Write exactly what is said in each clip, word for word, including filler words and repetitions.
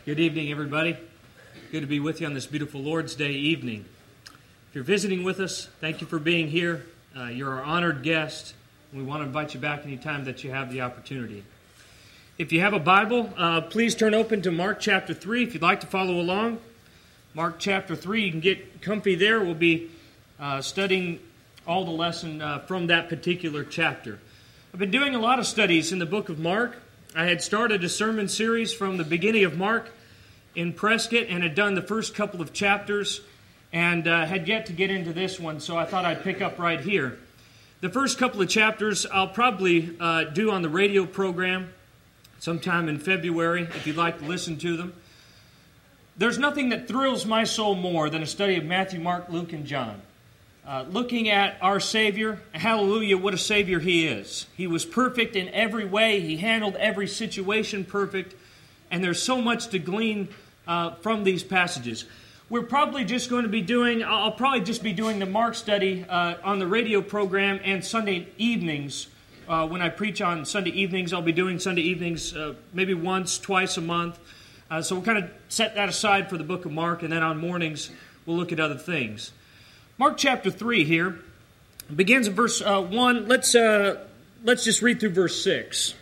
Good evening, everybody. Good to be with you on this beautiful Lord's Day evening. If you're visiting with us, thank you for being here. Uh, you're our honored guest. We want to invite you back anytime that you have the opportunity. If you have a Bible, uh, please turn open to Mark chapter three if you'd like to follow along. Mark chapter three, you can get comfy there. We'll be uh, studying all the lesson uh, from that particular chapter. I've been doing a lot of studies in the book of Mark. I had started a sermon series from the beginning of Mark in Prescott and had done the first couple of chapters and uh, had yet to get into this one, so I thought I'd pick up right here. The first couple of chapters I'll probably uh, do on the radio program sometime in February if you'd like to listen to them. There's nothing that thrills my soul more than a study of Matthew, Mark, Luke, and John. Uh, looking at our Savior, hallelujah, what a Savior He is. He was perfect in every way. He handled every situation perfect. And there's so much to glean uh, from these passages. We're probably just going to be doing, I'll probably just be doing the Mark study uh, on the radio program and Sunday evenings. Uh, when I preach on Sunday evenings, I'll be doing Sunday evenings uh, maybe once, twice a month. Uh, so we'll kind of set that aside for the book of Mark, and then on mornings we'll look at other things. Mark chapter three here begins in verse uh, one. Let's, uh, let's just read through verse six.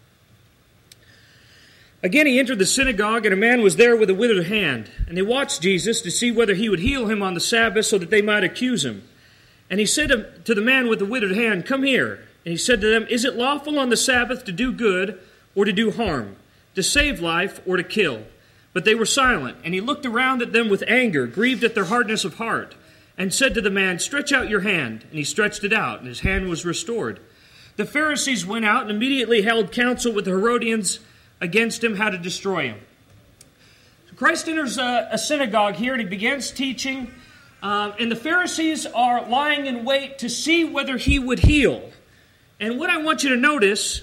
Again he entered the synagogue, and a man was there with a withered hand. And they watched Jesus to see whether he would heal him on the Sabbath so that they might accuse him. And he said to the man with the withered hand, "Come here." And he said to them, "Is it lawful on the Sabbath to do good or to do harm, to save life or to kill?" But they were silent. And he looked around at them with anger, grieved at their hardness of heart, and said to the man, "Stretch out your hand." And he stretched it out, and his hand was restored. The Pharisees went out and immediately held counsel with the Herodians against him, how to destroy him. So Christ enters a, a synagogue here, and he begins teaching. Uh, and the Pharisees are lying in wait to see whether he would heal. And what I want you to notice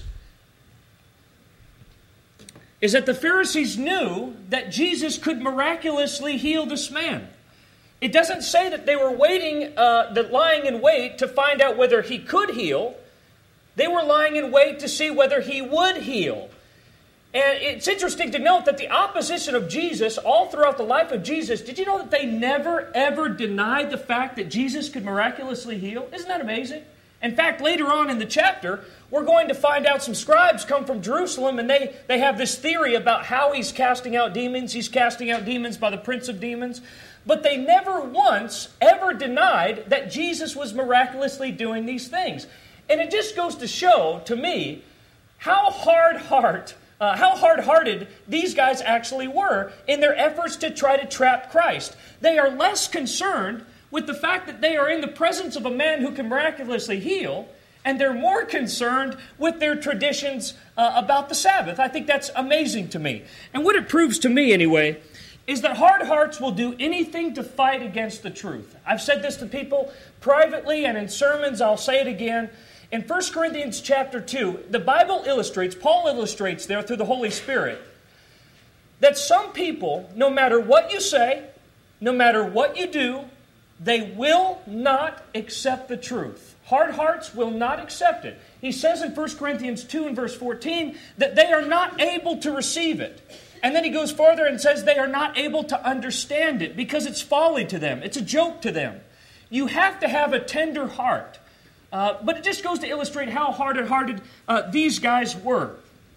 is that the Pharisees knew that Jesus could miraculously heal this man. It doesn't say that they were waiting, uh, that lying in wait to find out whether he could heal. They were lying in wait to see whether he would heal. And it's interesting to note that the opposition of Jesus all throughout the life of Jesus, did you know that they never, ever denied the fact that Jesus could miraculously heal? Isn't that amazing? In fact, later on in the chapter, we're going to find out some scribes come from Jerusalem, and they, they have this theory about how he's casting out demons. He's casting out demons by the prince of demons. But they never once ever denied that Jesus was miraculously doing these things. And it just goes to show, to me, how hard heart, uh, how hard-hearted these guys actually were in their efforts to try to trap Christ. They are less concerned with the fact that they are in the presence of a man who can miraculously heal, and they're more concerned with their traditions uh, about the Sabbath. I think that's amazing to me. And what it proves to me, anyway, is that hard hearts will do anything to fight against the truth. I've said this to people privately and in sermons. I'll say it again. In First Corinthians chapter two, the Bible illustrates, Paul illustrates there through the Holy Spirit, that some people, no matter what you say, no matter what you do, they will not accept the truth. Hard hearts will not accept it. He says in First Corinthians two and verse fourteen that they are not able to receive it. And then he goes further and says they are not able to understand it because it's folly to them. It's a joke to them. You have to have a tender heart. Uh, but it just goes to illustrate how hard-hearted uh, these guys were.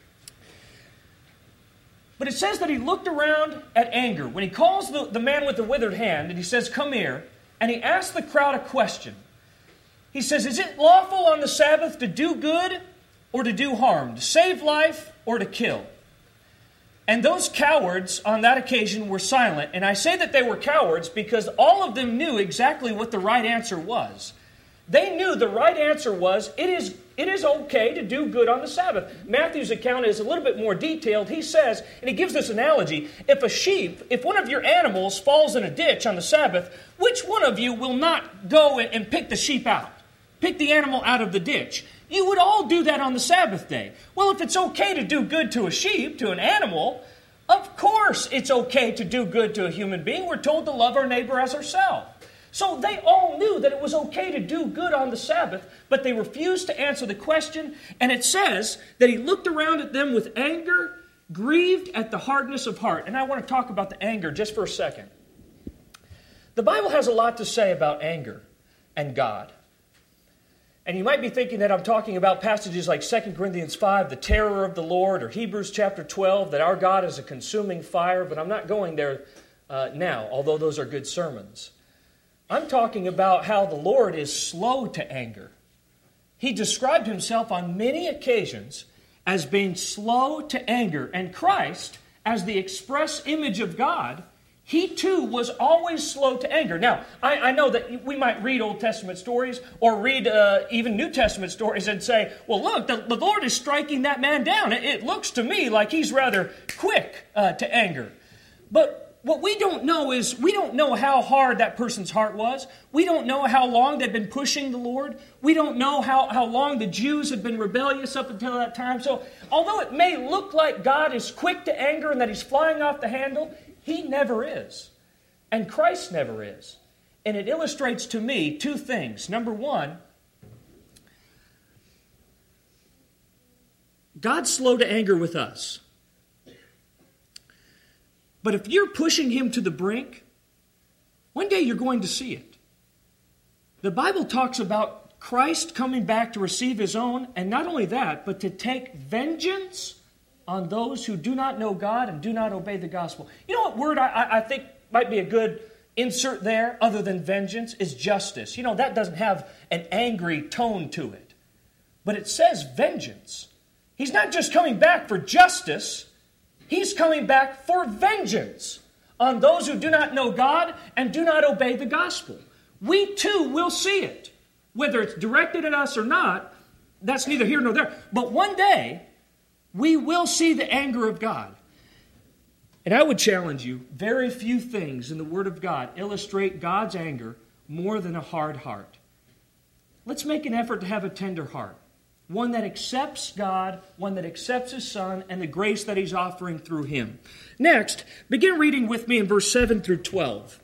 But it says that he looked around at anger. When he calls the, the man with the withered hand and he says, "Come here," and he asks the crowd a question. He says, "Is it lawful on the Sabbath to do good or to do harm, to save life or to kill?" And those cowards on that occasion were silent. And I say that they were cowards because all of them knew exactly what the right answer was. They knew the right answer was, it is, it is okay to do good on the Sabbath. Matthew's account is a little bit more detailed. He says, and he gives this analogy, if a sheep, if one of your animals falls in a ditch on the Sabbath, which one of you will not go and pick the sheep out? Pick the animal out of the ditch. You would all do that on the Sabbath day. Well, if it's okay to do good to a sheep, to an animal, of course it's okay to do good to a human being. We're told to love our neighbor as ourselves. So they all knew that it was okay to do good on the Sabbath, but they refused to answer the question. And it says that he looked around at them with anger grieved at the hardness of heart. And I want to talk about the anger just for a second. The Bible has a lot to say about anger and God. And you might be thinking that I'm talking about passages like Second Corinthians five, the terror of the Lord, or Hebrews chapter twelve, that our God is a consuming fire, but I'm not going there uh, now, although those are good sermons. I'm talking about how the Lord is slow to anger. He described himself on many occasions as being slow to anger, and Christ, as the express image of God, he too was always slow to anger. Now, I, I know that we might read Old Testament stories or read uh, even New Testament stories and say, well, look, the, the Lord is striking that man down. It, it looks to me like he's rather quick uh, to anger. But what we don't know is, we don't know how hard that person's heart was. We don't know how long they'd been pushing the Lord. We don't know how, how long the Jews had been rebellious up until that time. So, although it may look like God is quick to anger and that he's flying off the handle, he never is. And Christ never is. And it illustrates to me two things. Number one, God's slow to anger with us. But if you're pushing him to the brink, one day you're going to see it. The Bible talks about Christ coming back to receive his own, and not only that, but to take vengeance on those who do not know God and do not obey the gospel. You know what word I, I think might be a good insert there, other than vengeance, is justice. You know, that doesn't have an angry tone to it. But it says vengeance. He's not just coming back for justice. He's coming back for vengeance on those who do not know God and do not obey the gospel. We too will see it. Whether it's directed at us or not, that's neither here nor there. But one day, we will see the anger of God. And I would challenge you, very few things in the Word of God illustrate God's anger more than a hard heart. Let's make an effort to have a tender heart. One that accepts God, one that accepts his Son, and the grace that he's offering through him. Next, begin reading with me in verse seven through twelve.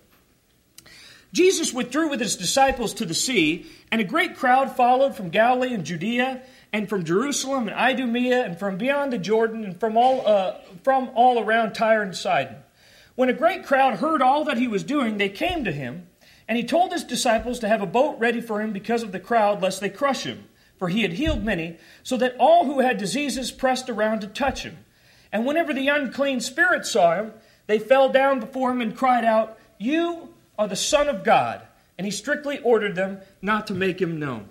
Jesus withdrew with his disciples to the sea, and a great crowd followed from Galilee and Judea, and from Jerusalem and Idumea, and from beyond the Jordan, and from all uh, from all around Tyre and Sidon. When a great crowd heard all that he was doing, they came to him, and he told his disciples to have a boat ready for him because of the crowd, lest they crush him. For he had healed many, so that all who had diseases pressed around to touch him. And whenever the unclean spirits saw him, they fell down before him and cried out, "You are the Son of God." And he strictly ordered them not to make him known.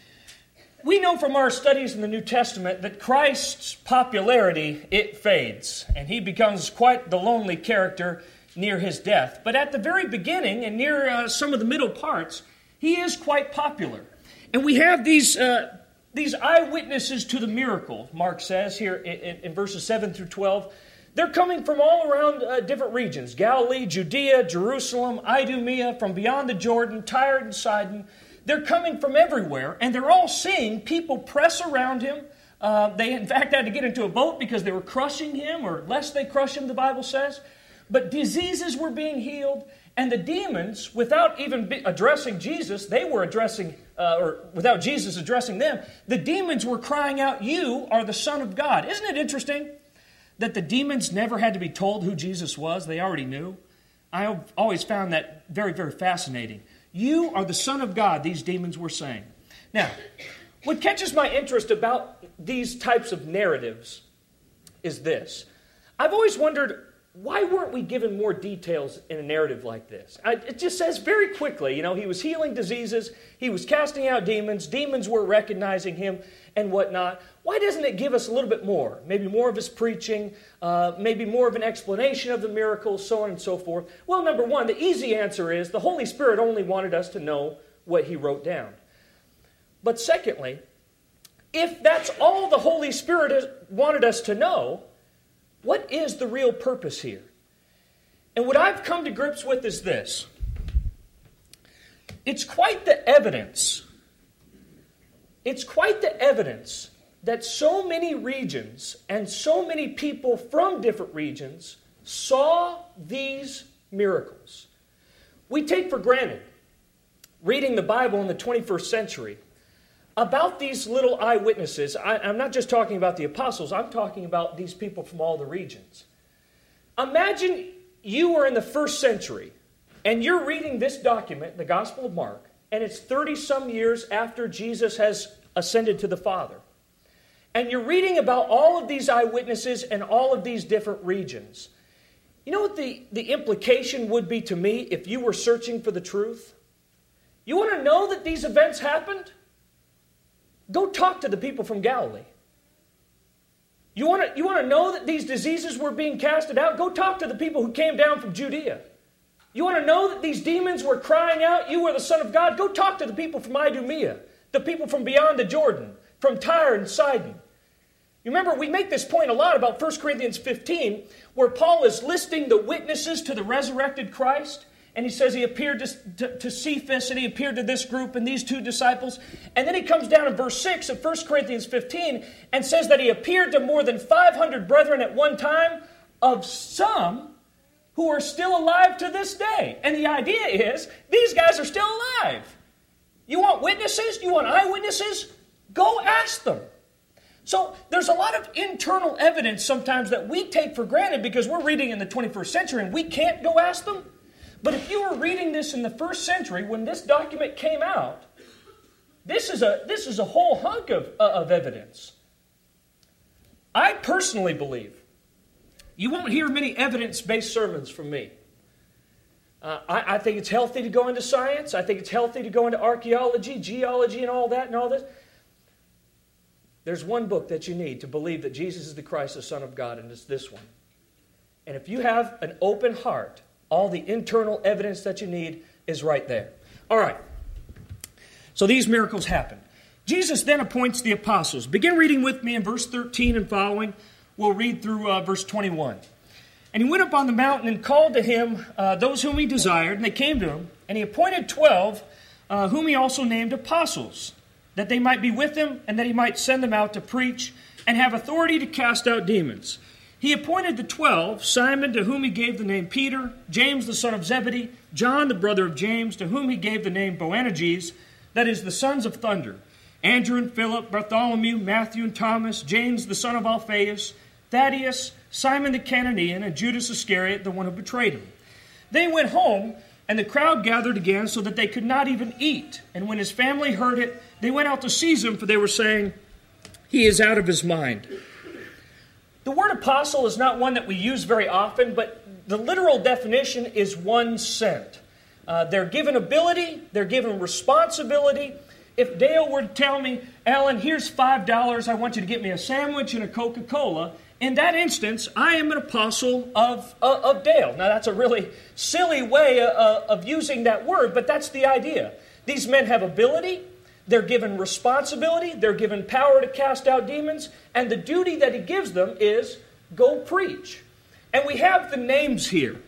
We know from our studies in the New Testament that Christ's popularity, it fades. And he becomes quite the lonely character near his death. But at the very beginning and near uh, some of the middle parts, he is quite popular. And we have these uh, these eyewitnesses to the miracle, Mark says here in, in verses seven through twelve. They're coming from all around uh, different regions. Galilee, Judea, Jerusalem, Idumea, from beyond the Jordan, Tyre and Sidon. They're coming from everywhere, and they're all seeing people press around him. Uh, they, in fact, had to get into a boat because they were crushing him, or lest they crush him, the Bible says. But diseases were being healed, and the demons, without even be addressing Jesus, they were addressing, uh, or without Jesus addressing them, the demons were crying out, "You are the Son of God." Isn't it interesting that the demons never had to be told who Jesus was? They already knew. I've always found that very, very fascinating. "You are the Son of God," these demons were saying. Now, what catches my interest about these types of narratives is this. I've always wondered, why weren't we given more details in a narrative like this? I, it just says very quickly, you know, he was healing diseases, he was casting out demons, demons were recognizing him and whatnot. Why doesn't it give us a little bit more? Maybe more of his preaching, uh, maybe more of an explanation of the miracles, so on and so forth. Well, number one, the easy answer is the Holy Spirit only wanted us to know what he wrote down. But secondly, if that's all the Holy Spirit is, wanted us to know, what is the real purpose here? And what I've come to grips with is this. It's quite the evidence. It's quite the evidence that so many regions and so many people from different regions saw these miracles. We take for granted, reading the Bible in the twenty-first century, about these little eyewitnesses, I, I'm not just talking about the apostles, I'm talking about these people from all the regions. Imagine you were in the first century, and you're reading this document, the Gospel of Mark, and it's thirty-some years after Jesus has ascended to the Father. And you're reading about all of these eyewitnesses and all of these different regions. You know what the, the implication would be to me if you were searching for the truth? You want to know that these events happened? Go talk to the people from Galilee. You want to, you want to know that these diseases were being casted out? Go talk to the people who came down from Judea. You want to know that these demons were crying out, "You are the Son of God"? Go talk to the people from Idumea, the people from beyond the Jordan, from Tyre and Sidon. You remember, we make this point a lot about First Corinthians fifteen, where Paul is listing the witnesses to the resurrected Christ. And he says he appeared to, to, to Cephas, and he appeared to this group and these two disciples. And then he comes down in verse six of First Corinthians fifteen and says that he appeared to more than five hundred brethren at one time, of some who are still alive to this day. And the idea is, these guys are still alive. You want witnesses? You want eyewitnesses? Go ask them. So there's a lot of internal evidence sometimes that we take for granted because we're reading in the twenty-first century and we can't go ask them. But if you were reading this in the first century, when this document came out, this is a, this is a whole hunk of, uh, of evidence. I personally believe you won't hear many evidence-based sermons from me. Uh, I, I think it's healthy to go into science. I think it's healthy to go into archaeology, geology, and all that and all this. There's one book that you need to believe that Jesus is the Christ, the Son of God, and it's this one. And if you have an open heart, all the internal evidence that you need is right there. All right. So these miracles happen. Jesus then appoints the apostles. Begin reading with me in verse thirteen and following. We'll read through uh, verse twenty-one. And he went up on the mountain and called to him uh, those whom he desired, and they came to him. And he appointed twelve, uh, whom he also named apostles, that they might be with him, and that he might send them out to preach, and have authority to cast out demons. He appointed the twelve, Simon, to whom he gave the name Peter, James the son of Zebedee, John the brother of James, to whom he gave the name Boanerges, that is, the sons of thunder, Andrew and Philip, Bartholomew, Matthew and Thomas, James the son of Alphaeus, Thaddeus, Simon the Cananean, and Judas Iscariot, the one who betrayed him. They went home, and the crowd gathered again so that they could not even eat. And when his family heard it, they went out to seize him, for they were saying, "He is out of his mind." The word apostle is not one that we use very often, but the literal definition is one sent. Uh, they're given ability, they're given responsibility. If Dale were to tell me, "Alan, here's five dollars, I want you to get me a sandwich and a Coca-Cola," in that instance, I am an apostle of, uh, of Dale. Now, that's a really silly way uh, of using that word, but that's the idea. These men have ability, they're given responsibility, they're given power to cast out demons, and the duty that he gives them is go preach. And we have the names here.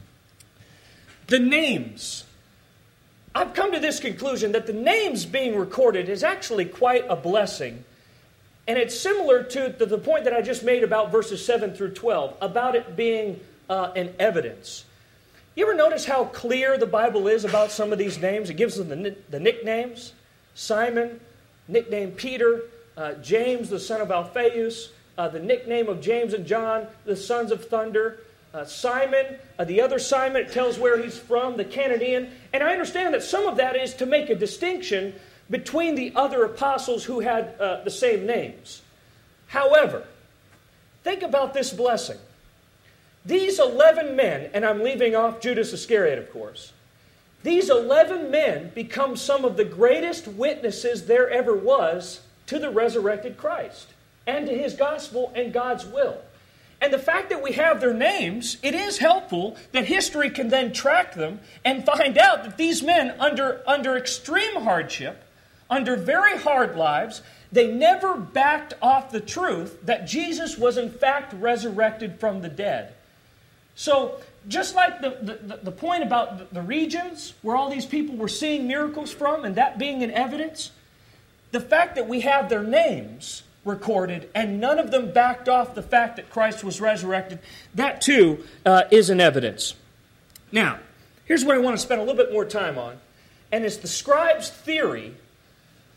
The names. I've come to this conclusion that the names being recorded is actually quite a blessing. And it's similar to the, the point that I just made about verses seven through twelve, about it being uh, an evidence. You ever notice how clear the Bible is about some of these names? It gives them the, the nicknames. Simon, nicknamed Peter, uh, James, the son of Alphaeus, uh, the nickname of James and John, the sons of thunder, uh, Simon, uh, the other Simon, it tells where he's from, the Cananean. And I understand that some of that is to make a distinction between the other apostles who had uh, the same names. However, think about this blessing. These eleven men, and I'm leaving off Judas Iscariot, of course, these eleven men become some of the greatest witnesses there ever was to the resurrected Christ and to his gospel and God's will. And the fact that we have their names, it is helpful that history can then track them and find out that these men, under, under extreme hardship, under very hard lives, they never backed off the truth that Jesus was in fact resurrected from the dead. So, just like the, the, the point about the, the regions where all these people were seeing miracles from and that being an evidence, the fact that we have their names recorded and none of them backed off the fact that Christ was resurrected, that too uh, is an evidence. Now, here's what I want to spend a little bit more time on, and it's the scribes' theory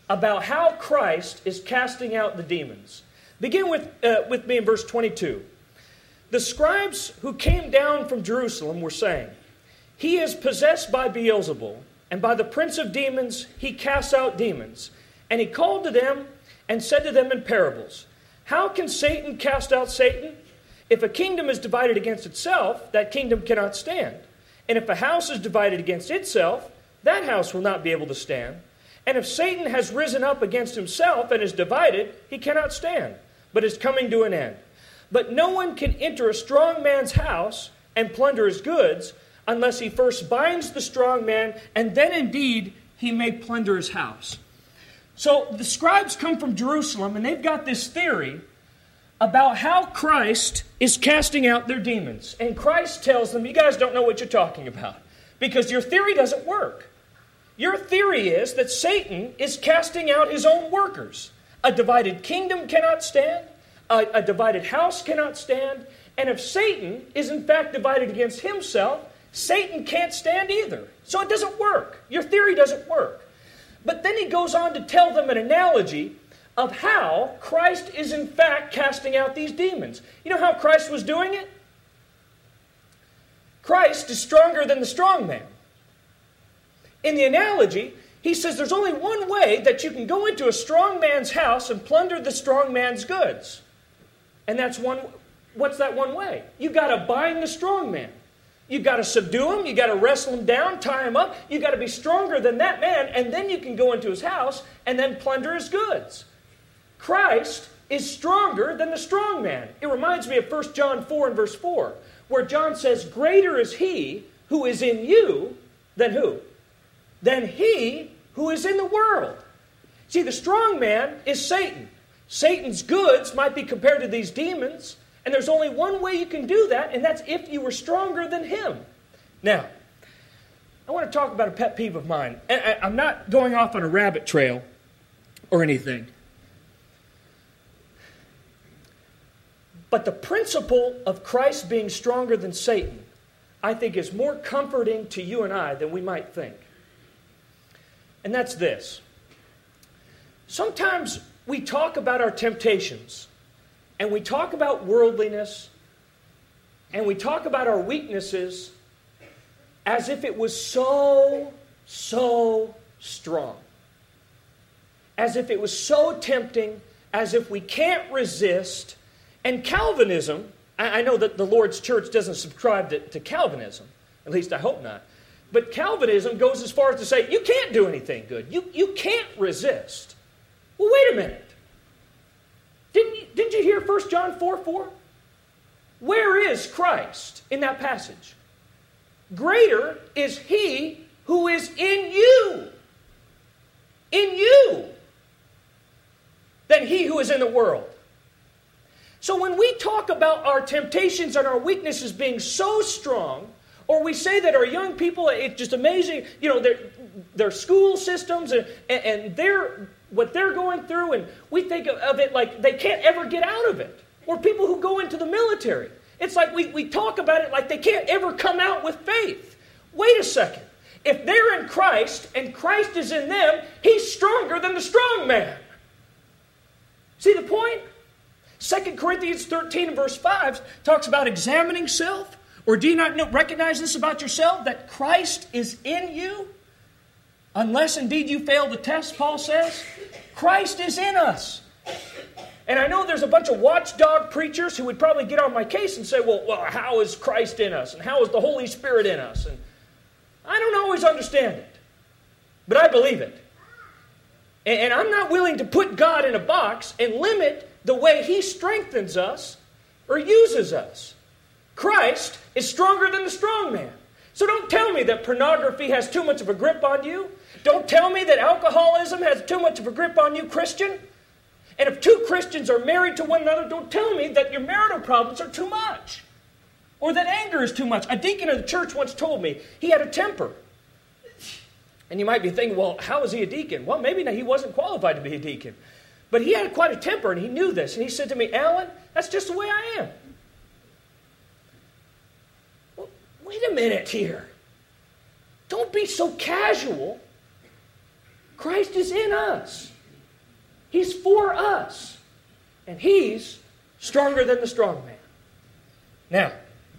about how Christ is casting out the demons. Begin with, uh, with me in verse twenty-two. The scribes who came down from Jerusalem were saying, "He is possessed by Beelzebul, and by the prince of demons he casts out demons." And he called to them and said to them in parables, "How can Satan cast out Satan? If a kingdom is divided against itself, that kingdom cannot stand. And if a house is divided against itself, that house will not be able to stand. And if Satan has risen up against himself and is divided, he cannot stand, but is coming to an end. But no one can enter a strong man's house and plunder his goods unless he first binds the strong man, and then indeed he may plunder his house." So the scribes come from Jerusalem, and they've got this theory about how Christ is casting out their demons. And Christ tells them, "You guys don't know what you're talking about, because your theory doesn't work. Your theory is that Satan is casting out his own workers. A divided kingdom cannot stand. A, a divided house cannot stand. And if Satan is in fact divided against himself, Satan can't stand either. So it doesn't work. Your theory doesn't work." But then he goes on to tell them an analogy of how Christ is in fact casting out these demons. You know how Christ was doing it? Christ is stronger than the strong man. In the analogy, he says there's only one way that you can go into a strong man's house and plunder the strong man's goods. And that's one, what's that one way? You've got to bind the strong man. You've got to subdue him. You've got to wrestle him down, tie him up. You've got to be stronger than that man, and then you can go into his house and then plunder his goods. Christ is stronger than the strong man. It reminds me of First John four and verse four, where John says, "Greater is he who is in you than who? Than he who is in the world." See, the strong man is Satan. Satan's goods might be compared to these demons, and there's only one way you can do that, and that's if you were stronger than him. Now, I want to talk about a pet peeve of mine. And I, I'm not going off on a rabbit trail or anything. But the principle of Christ being stronger than Satan, I think, is more comforting to you and I than we might think. And that's this. Sometimes we talk about our temptations, and we talk about worldliness, and we talk about our weaknesses as if it was so, so strong. As if it was so tempting, as if we can't resist. And Calvinism, I know that the Lord's Church doesn't subscribe to, to Calvinism, at least I hope not. But Calvinism goes as far as to say, you can't do anything good. You, you can't resist. Well, wait a minute. Didn't you, didn't you hear First John four four? Where is Christ in that passage? Greater is he who is in you. In you. Than he who is in the world. So when we talk about our temptations and our weaknesses being so strong, or we say that our young people, it's just amazing, you know, their, their school systems and, and their, what they're going through, and we think of it like they can't ever get out of it. Or people who go into the military. It's like we, we talk about it like they can't ever come out with faith. Wait a second. If they're in Christ and Christ is in them, he's stronger than the strong man. See the point? Second Corinthians thirteen and verse five talks about examining self. Or do you not know, recognize this about yourself, that Christ is in you? Unless indeed you fail the test, Paul says. Christ is in us. And I know there's a bunch of watchdog preachers who would probably get on my case and say, well, well, how is Christ in us? And how is the Holy Spirit in us? And I don't always understand it. But I believe it. And, and I'm not willing to put God in a box and limit the way he strengthens us or uses us. Christ is stronger than the strong man. So don't tell me that pornography has too much of a grip on you. Don't tell me that alcoholism has too much of a grip on you, Christian. And if two Christians are married to one another, don't tell me that your marital problems are too much. Or that anger is too much. A deacon of the church once told me he had a temper. And you might be thinking, well, how is he a deacon? Well, maybe he wasn't qualified to be a deacon. But he had quite a temper, and he knew this. And he said to me, Alan, that's just the way I am. Well, wait a minute here. Don't be so casual. Christ is in us. He's for us. And He's stronger than the strong man. Now,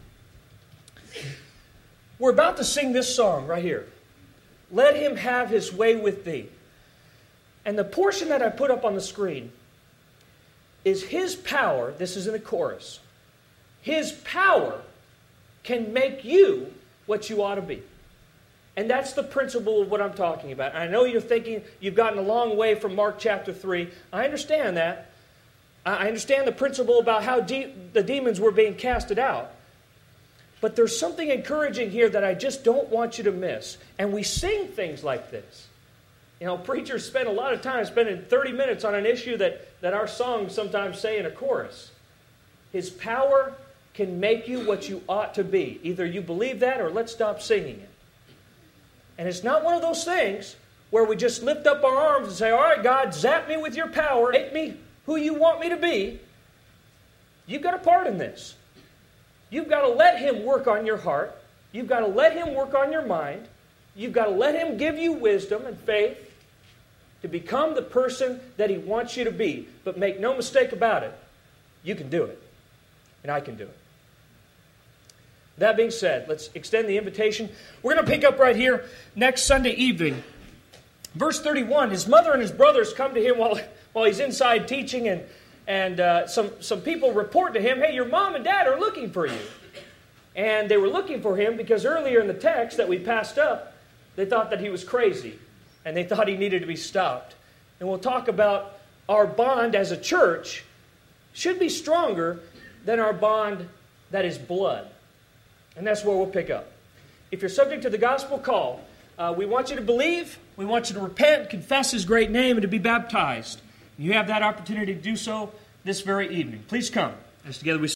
we're about to sing this song right here. Let Him have His way with thee. And the portion that I put up on the screen is His power. This is in the chorus. His power can make you what you ought to be. And that's the principle of what I'm talking about. I know you're thinking you've gotten a long way from Mark chapter three. I understand that. I understand the principle about how de- the demons were being casted out. But there's something encouraging here that I just don't want you to miss. And we sing things like this. You know, preachers spend a lot of time spending thirty minutes on an issue that, that our songs sometimes say in a chorus. His power can make you what you ought to be. Either you believe that or let's stop singing it. And it's not one of those things where we just lift up our arms and say, all right, God, zap me with your power. Make me who you want me to be. You've got a part in this. You've got to let Him work on your heart. You've got to let Him work on your mind. You've got to let Him give you wisdom and faith to become the person that He wants you to be. But make no mistake about it, you can do it. And I can do it. That being said, let's extend the invitation. We're going to pick up right here next Sunday evening. Verse thirty-one, his mother and his brothers come to him while, while he's inside teaching, and And uh, some, some people report to him, hey, your mom and dad are looking for you. And they were looking for him because earlier in the text that we passed up, they thought that he was crazy. And they thought he needed to be stopped. And we'll talk about our bond as a church should be stronger than our bond that is blood. And that's where we'll pick up. If you're subject to the gospel call, uh, we want you to believe, we want you to repent, confess His great name, and to be baptized. You have that opportunity to do so this very evening. Please come as together we